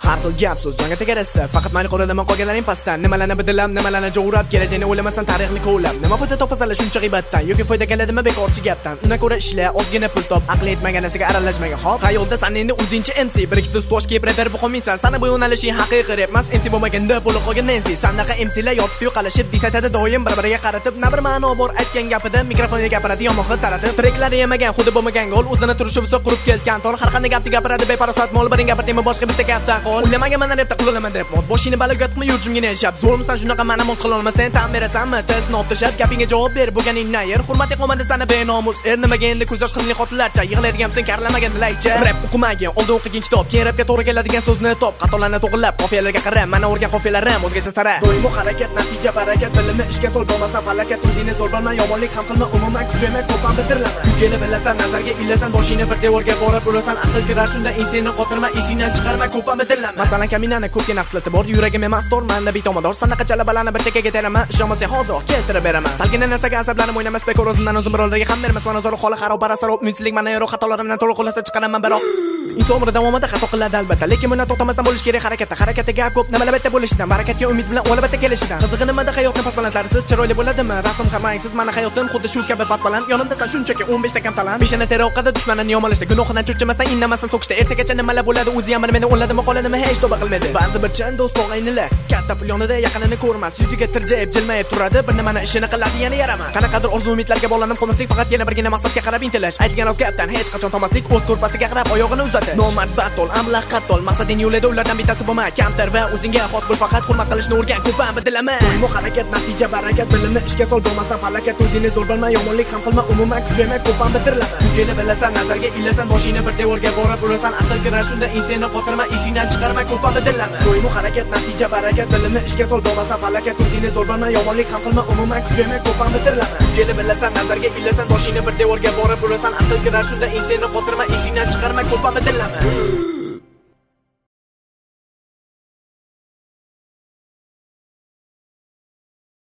har xil gap so'z jonga tegarasida faqat mayli qo'radaman qolganlaring pastdan nimalarni bidilam nimalarni jo'rab kelajagini o'ylamasdan tarixni ko'lab nima foyda topasanlar shuncha g'iybatdan yoki foyda keladimi bekorchi gapdan undan ko'ra ishla ozgina pul top aqli yetmagan narsaga aralashmagan hop hayotda san endi o'zingcha MC bir ikkita ust kiyib reper bo'lmaysan sana bu yo'nalishing haqiqiy rap emas MC bo'lmaganda bo'lib qolgan Nancy sanaqa MClar yotib qalashib disatadi doim bir-biriga qaratib na bir ma'no bor aytgan gapida mikrofonga gapiradi yomon xil taratib treklari yemagan xuddi bo'lmagan gol o'zini turishi bo'lsa qurib kelgan tor har qanday gapni gapiradi beparosat mol biring gapirdimi boshqa bitta gapdan qol o'ylamagan mana repda qulolaman deb mod boshingni baloga tiqma yurjimgina yashab zo'rmisan shunaqa mana mol qila olmasang tan berasanmi test not tashab gapingga javob ber bo'lganing nayer hurmatli qomanda sana benomus nimaga endi ko'z yosh qilmay xotinlarcha yig'laydigansan karlamagan laycha rap o'qimagan oldin o'qigan kitob keyin rapga to'g'ri keladigan so'zni top xatolarni to'g'rilab qofiyalarga qara mana o'rgan qofiyalarim o'zgacha sara doimo harakat natija barakat bilimni ishga sol bo'lmasdan falokat o'zingni zo'r bilma yomonlik ham qilma umuman kuchayma ko'pam bitirlama kelib bilasan nazarga ilasan boshingni bir devorga borib urasan aql kirar shunda insonni qotirma esingdan chiqarma ko'pam bitirlama masalan kaminani ko'pgina xislati bor yuragim emas tor manda betomador sanaqa chalabalarni bir chekkaga teraman ishonmasang hozir keltirib beraman salgina narsaga asablanib o'ynamas bekor o'zimdan o'zim birozdagi ham bermas mana zo'r holi xarob barasarob umidsiz mana yorug' xatolarimdan to'liq xulasa chiqaraman biroq inson umri davomida xato qiladi albatta lekin bundan to'xtamasdan bo'lish kerak harakatda gap ko'p nima albatta bo'lishidan barakatga umid bilan albatta kelishidan qizig'i nimada hayotni pasbalandlarisiz chiroyli bo'ladimi rasm qarmangsiz mana hayotim xuddi shu kabi pasbaland yonimdasan shunchaki 15 ta kam talant beshana teroqada dushmanni yomonlashda gunohidan cho'chimasdan indamasdan so'kishda ertagacha nimalar bo'ladi o'zi ham meni o'yladimi qoladimi hech to'ba qilmaydi ba'zi bir chan do'st tog'aynilar katta pul yonida yaqinini ko'rmas yuziga tirjayib jilmayib turadi bir nimani ishini qiladi yana yaramas qanaqadir orzu umidlarga bog'lanib qolmaslik faqatgina birgina maqsadga qarab intilish aytgan rost gapdan hech qachon tomaslik o'z ko'rpasiga qarab oyog'ini uzatish nomard batol amlaq qattol maqsading yo'lida ulardan bittasi bo'lma kamtar va o'zingga xos bo'l faqat hurmat qilishni o'rgan ko'pam bidilaman doimo harakat natija barakat bilimni ishga sol bo'lmasdan falokat o'zingni zo'r bilma yomonlik ham qilma umuman kuchayma ko'pam bitirlama kelib bilasan nazarga ilasan boshingni bir devorga borib urasan aql kirar shunda insonni qotirma esingdan chiqarma ko'pam bidirlama doimo harakat natija barakat bilimni ishga sol bo'lmasdan falokat o'zingni zo'r bilma yomonlik ham qilma umuman kuchayma ko'pam bitirlama kelib bilasan nazarga ilasan boshingni bir devorga borib urasan aql kirar shunda insonni qotirma esingdan chiqarma ko'pam bidirlama